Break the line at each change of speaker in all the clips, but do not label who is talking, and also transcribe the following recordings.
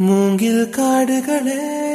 மூங்கில் காடுகளே.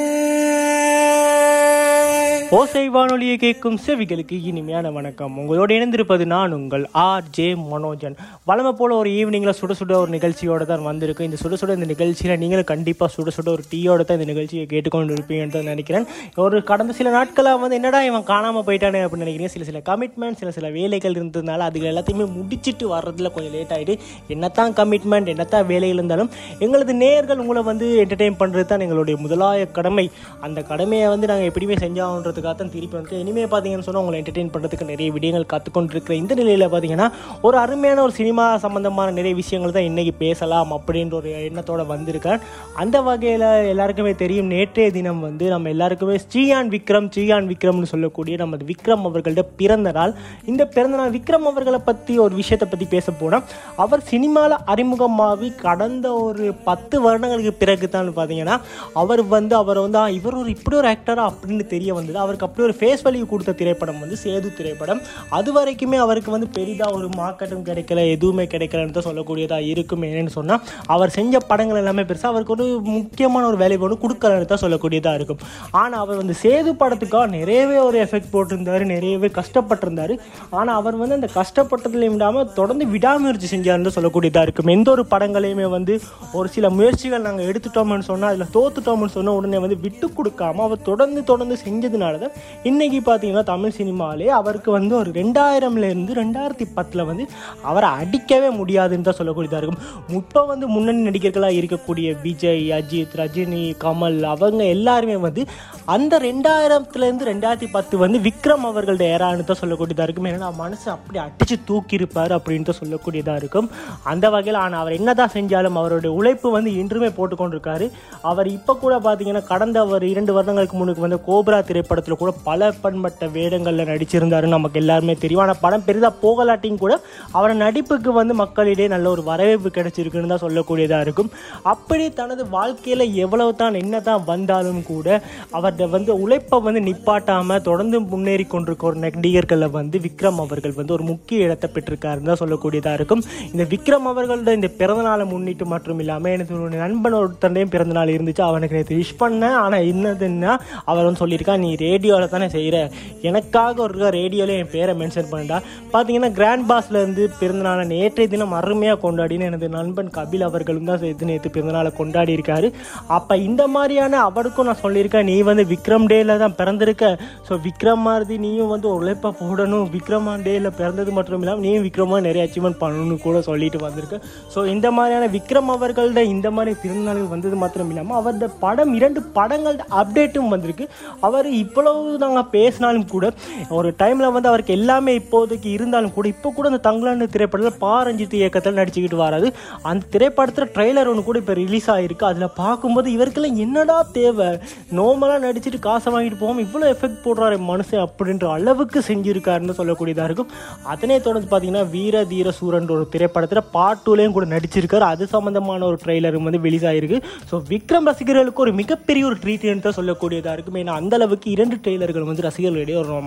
ஓசை வானொலியை கேட்கும் செவிகளுக்கு இனிமையான வணக்கம். உங்களோடு இணைந்திருப்பது நான் உங்கள் RJ மனோஜன். வழமை போல ஒரு ஈவினிங்கில் சுட சுட ஒரு நிகழ்ச்சியோடு தான் வந்திருக்கு. இந்த சுட சுட இந்த நிகழ்ச்சியில் நீங்களும் கண்டிப்பாக சுட சுட ஒரு டீயோடு தான் இந்த நிகழ்ச்சியை கேட்டுக்கொண்டு இருப்பீங்கன்னு தான் நினைக்கிறேன். ஒரு கடந்த சில நாட்களாக வந்து என்னடா இவன் காணாமல் போயிட்டானே அப்படின்னு நினைக்கிறேன். சில கமிட்மெண்ட் சில வேலைகள் இருந்ததுனால அதுகள் எல்லாத்தையுமே முடிச்சுட்டு வர்றதுல கொஞ்சம் லேட் ஆகிட்டு, என்னத்தான் கமிட்மெண்ட் என்னத்தான் வேலைகள் இருந்தாலும் எங்களது நேயர்கள் உங்களை வந்து என்டர்டெயின் பண்ணுறது தான் எங்களுடைய முதலாய கடமை. அந்த கடமையை வந்து நாங்கள் எப்படியுமே செஞ்சாகன்றதுக்காக தான் திருப்பி வந்து இனிமேல் பார்த்தீங்கன்னு சொன்னால் உங்களை என்டர்டெயின் பண்ணுறதுக்கு நிறைய விடயங்கள் கற்றுக்கொண்டிருக்கிற இந்த நிலையில் பார்த்தீங்கன்னா ஒரு அருமையான ஒரு சினிமா சம்பந்தமான நிறைய விஷயங்கள் தான் இன்றைக்கி பேசலாம் அப்படின்ற ஒரு எண்ணத்தோடு வந்திருக்கேன். அந்த வகையில் எல்லாருக்குமே தெரியும், நேற்றைய தினம் வந்து நம்ம எல்லாருக்குமே சியான் விக்ரம்னு சொல்லக்கூடிய நமது விக்ரம் அவர்களோட பிறந்த நாள். இந்த பிறந்த நாள் விக்ரம் அவர்களை பற்றி ஒரு விஷயத்தை பற்றி பேச போனால், அவர் சினிமாவில் அறிமுகமாகி கடந்த ஒரு 10 வருடங்களுக்கு பிறகு தான் பார்த்தீங்கன்னா அவரை வந்து இவர் இப்படி ஒரு ஆக்டரா அப்படின்னு தெரிய வந்தது. அவருக்கு அப்படி ஒரு ஃபேஸ் வேல்யூ கொடுத்த திரைப்படம் வந்து சேது திரைப்படம். அது வரைக்குமே அவருக்கு வந்து பெரிதாக ஒரு மார்க்கெட்டும் கிடைக்கல, எதுவுமே கிடைக்கலன்னு தான் சொல்லக்கூடியதாக இருக்கும். என்னென்னு சொன்னால் அவர் செஞ்ச படங்கள் எல்லாமே பெருசாக அவருக்கு ஒரு முக்கியமான ஒரு வேலை ஒன்று கொடுக்கலன்னு தான் சொல்லக்கூடியதாக இருக்கும். ஆனால் அவர் வந்து சேது படத்துக்காக நிறையவே ஒரு எஃபெக்ட் போட்டிருந்தார், நிறையவே கஷ்டப்பட்டிருந்தார். ஆனால் அவர் வந்து அந்த கஷ்டப்பட்டதுலையும் விடாமல் தொடர்ந்து விடாமுயற்சி செஞ்சார்னு தான் சொல்லக்கூடியதாக இருக்கும். எந்த ஒரு படங்களையுமே வந்து ஒரு சில முயற்சிகள் நாங்கள் எடுத்துட்டோம்னு சொன்னால் அதில் தோத்துட்டோம்னு சொன்னால் உடனே வந்து விட்டு கொடுக்காம அவர் தொடர்ந்து செஞ்சதுனால தான் இன்றைக்கி பார்த்தீங்கன்னா தமிழ் சினிமாவிலே அவருக்கு வந்து ஒரு 2000லேருந்து 2010 வந்து அவரை அடிக்கவே முடியாதுன்னு தான் சொல்லக்கூடியதாக இருக்கும். இப்போ வந்து முன்னணி நடிகர்களாக இருக்கக்கூடிய விஜய், அஜித், ரஜினி, கமல் அவங்க எல்லாருமே வந்து அந்த 2000லேருந்து 2010 வந்து விக்ரம் அவர்களோட ஏரான்னு தான் சொல்லக்கூடியதாக இருக்கும். ஏன்னா மனசு அப்படி அடித்து தூக்கியிருப்பார் அப்படின்னு தான் சொல்லக்கூடியதாக இருக்கும். அந்த வகையில் ஆனால் அவர் என்னதான் செஞ்சாலும் அவருடைய உழைப்பு வந்து இன்றுமே போட்டுக்கொண்டிருக்காரு. அவர் இப்போ கூட பார்த்தீங்கன்னா கடந்த ஒரு 2 வருடங்களுக்கு முன்னுக்கு வந்து கோப்ரா திரைப்படத்தில் கூட பல பண்பட்ட வேடங்களில் நடிச்சிருந்தாரு, நமக்கு எல்லாருமே தெரியும். ஆனால் படம் பெரிதாக போகலாட்டியும் கூட அவரை நடிப்புக்கு வந்து மக்களிடையே நல்ல ஒரு வரவேற்பு கிடைச்சிருக்குன்னு தான் சொல்லக்கூடியதாக இருக்கும். அப்படி தனது வாழ்க்கையில் எவ்வளவு தான் என்ன தான் வந்தாலும் கூட அவர்கிட்ட வந்து உழைப்பை வந்து நிப்பாட்டாமல் தொடர்ந்து முன்னேறி கொண்டிருக்க ஒரு நடிகர்களில் வந்து விக்ரம் அவர்கள் வந்து ஒரு முக்கிய இடத்தை பெற்றிருக்காருன்னு தான் சொல்லக்கூடியதாக இருக்கும். இந்த விக்ரம் அவர்களோட இந்த பிறந்தநாளை முன்னிட்டு மட்டும் இல்லாமல் எனக்கு ஒரு நண்பன் ஒருத்தண்டையும் பிறந்தநாள் இருந்துச்சு. அவனுக்கு நேற்று விஷ் பண்ணேன். ஆனால் என்னதுன்னா அவர் வந்து சொல்லியிருக்கான், நீ ரேடியோவில் தானே செய்கிற, எனக்காக ஒரு ரேடியோவில் என் பேரை மென்ஷன் பண்ணிட்டா. பார்த்தீங்கன்னா கிராண்ட் பாஸ்லேருந்து பிறந்தநாளை நேற்றைய தினம் அருமையாக கொண்டாடின்னு எனது நண்பன் கபில் அவர்களும் தான் நேற்று பிறந்தநாளை கொண்டாடி இருக்காரு. அப்போ இந்த மாதிரியான அவருக்கும் நான் சொல்லியிருக்கேன், நீ வந்து விக்ரம் டேயில் தான் பிறந்திருக்க, ஸோ விக்ரம் மாதிரி நீயும் வந்து உழைப்பை போடணும், விக்ரமா டேயில் பிறந்தது மட்டும் இல்லாமல் நீயும் விக்ரமாக நிறைய அச்சீவ்மெண்ட் பண்ணணும்னு கூட சொல்லிட்டு வந்திருக்க. ஸோ இந்த மாதிரியான விக்ரம் அவர்களோட இந்த மாதிரி பிறந்தநாளுக்கு வந்தது மாத்திரம் இல்லாமல் அவரோட படம் 2 படங்கள் அப்டேட்டும் வந்திருக்கு. அவர் இவ்வளவு நாங்கள் பேசினாலும் கூட ஒரு டைமில் வந்து அவருக்கு எல்லாமே இப்போதைக்கு இருந்தாலும் கூட இப்போ கூட அந்த தங்கலாண்டு திரைப்படத்தில் பாரஞ்சித் இயக்கத்தில் நடிச்சுக்கிட்டு வராது. அந்த திரைப்படத்தில் ட்ரெய்லர் ஒன்று கூட இப்போ ரிலீஸ் ஆகிருக்கு. அதில் பார்க்கும்போது இவருக்கெல்லாம் என்னடா தேவை, நோமலாக நடிச்சுட்டு காசை வாங்கிட்டு போகாமல் இவ்வளோ எஃபெக்ட் போடுறாரு மனுஷன் அப்படின்ற அளவுக்கு செஞ்சுருக்காருன்னு சொல்லக்கூடியதாக இருக்கும். அதனை தொடர்ந்து பார்த்தீங்கன்னா வீர தீர சூரன் ஒரு திரைப்படத்தில் பார்ட் 2லையும் கூட நடிச்சிருக்காரு. அது சம்மந்தமான ஒரு ட்ரெய்லரும் வந்து ரிலீஸ் ஆகிருக்கு. ஸோ விக்ரம் ரசிகர்களுக்கு ஒரு மிகப்பெரிய ஒரு ட்ரீட்மெண்ட் தான் சொல்லக்கூடியதாக இருக்கும். ஏன்னா அந்த அளவுக்கு 2 ட்ரெய்லர்கள் வந்து ரசிகர்களிடையே ஒரு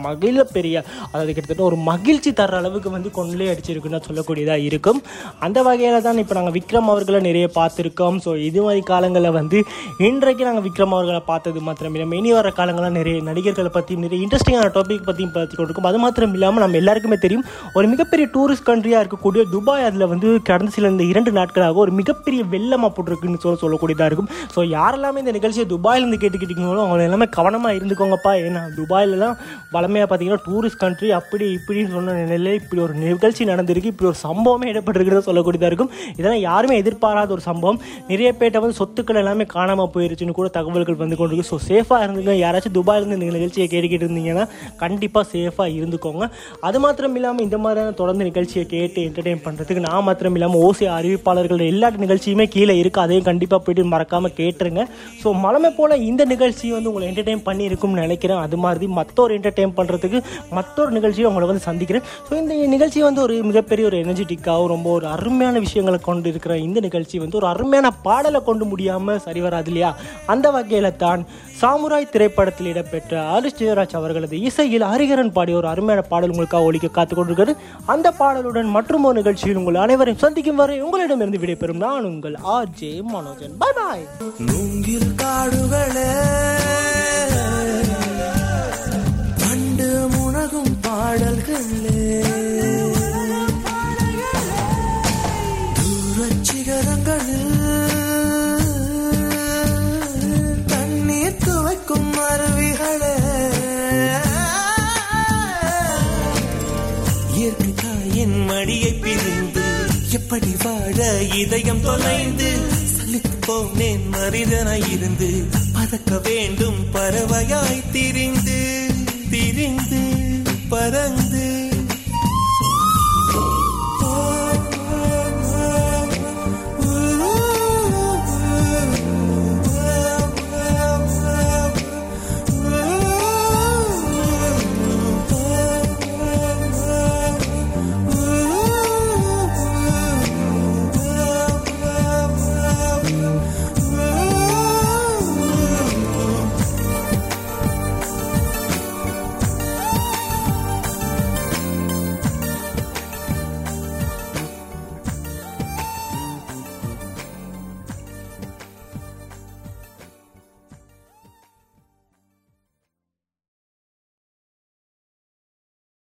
அதாவது கிட்டத்தட்ட ஒரு மகிழ்ச்சி தர அளவுக்கு வந்து கொண்டே அடிச்சிருக்குன்னு சொல்லக்கூடியதாக இருக்கும். அந்த வகையில் தான் இப்போ நாங்கள் விக்ரம் அவர்களை நிறைய பார்த்துருக்கோம். ஸோ இது மாதிரி காலங்களில் வந்து இன்றைக்கு நாங்கள் விக்ரம் அவர்களை பார்த்தது மாத்திரம் இல்லாமல் இனி வர காலங்களில் நிறைய நடிகர்களை பற்றியும் நிறைய இன்ட்ரெஸ்டிங்கான டாபிக் பற்றியும் பார்த்து கொண்டிருக்கும். அது மாத்திரம் இல்லாமல் நம்ம எல்லாருக்குமே தெரியும், ஒரு மிகப்பெரிய டூரிஸ்ட் கண்ட்ரியாக இருக்கக்கூடிய துபாய் அதில் வந்து கடந்த சில இந்த 2 நாட்களாக ஒரு மிகப்பெரிய வெள்ளமாக போட்டிருக்குன்னு சொல்லக்கூடியதாக இருக்கும். ஸோ யாரெல்லாமே இந்த நிகழ்ச்சியை துபாயிலேருந்து கேட்டுக்கிட்டீங்களோ அவங்க எல்லாமே கவனமாக இருந்துக்கோங்கப்பா. ஏன்னா துபாயிலலாம் வளமையாக பார்த்தீங்கன்னா டூரிஸ்ட் கண்ட்ரி அப்படி இப்படின்னு சொன்ன நிலையில் இப்படி ஒரு நிகழ்ச்சி நடந்திருக்கு, இப்படி ஒரு சம்பவமே இடப்பட்டிருக்கிறத சொல்லக்கூடியதாக இருக்கும். இதெல்லாம் யாருமே எதிர்பாராத ஒரு சம்பவம். நிறைய பேர்ட்ட வந்து சொத்துக்கள் எல்லாமே காணாமல் போயிருச்சுன்னு கூட தகவல்கள் வந்து கொண்டிருக்கு. ஸோ சேஃபாக இருந்துங்க. யாராச்சும் துபாயிலேருந்து இந்த நிகழ்ச்சியை கேட்டுக்கிட்டு இருந்தீங்கன்னா கண்டிப்பாக சேஃபாக இருந்துக்கோங்க. அது மாத்திரம் இல்லாமல் இந்த மாதிரியான தொடர்ந்து நிகழ்ச்சியை கேட்டு என்டர்டெயின் பண்ணுறதுக்கு நான் மாத்திரம் இல்லாமல் ஓசி அறிவிப்பாளர்கள் எல்லா நிகழ்ச்சியுமே கீழே இருக்குது. அதையும் கண்டிப்பாக போய்ட்டு மறக்காமல் கேட்டுருங்க. ஸோ மலமை போல் இந்த நிகழ்ச்சி வந்து உங்களை என்டர்டெயின் பண்ணியிருக்கும்னு நினைக்கிறேன். நினைக்கிறேன். அது மாதிரி மற்றொரு என்டர்டெயின் பண்ணுறதுக்கு மற்றொரு நிகழ்ச்சியை உங்களை வந்து சந்திக்கிறேன். ஸோ இந்த நிகழ்ச்சி வந்து ஒரு மிகப்பெரிய ஒரு எனர்ஜெட்டிக்காகவும் ரொம்ப ஒரு அருமையான விஷயங்களை கொண்டு இருக்கிற இந்த நிகழ்ச்சி வந்து ஒரு அருமையான பாடலை கொண்டு முடியாமல் சரி வராது இல்லையா? அந்த வகையில் தான் சாமுராய் திரைப்படத்தில் இடம்பெற்ற ஆரிஸ் ஜெயராஜ் அவர்களது இசையில் ஹரிஹரன் பாடிய ஒரு அருமையான பாடல் உங்களுக்காக ஒலிக்க காத்துக் கொண்டிருக்கிறது. அந்த பாடலுடன் மற்றும் ஒரு நிகழ்ச்சியில் உங்கள் அனைவரையும் சந்திக்கும் வரை உங்களிடமிருந்து விடைபெறும் நான் உங்கள் ஆர்ஜே மனோஜன். பாய் பாய்.
மூங்கில் காடுகளே கண்டு முனகும் பாடல்களே தூரச் சிகரங்களில் அருவிகளே இயற்கை தாயின் மடியை பிரிந்து எப்படி வாழ இதயம் தொலைந்து சலித்து போனேன் மனிதனாய் இருந்து பறக்க வேண்டும் பறவையாய் திரிந்து திரிந்து பறந்து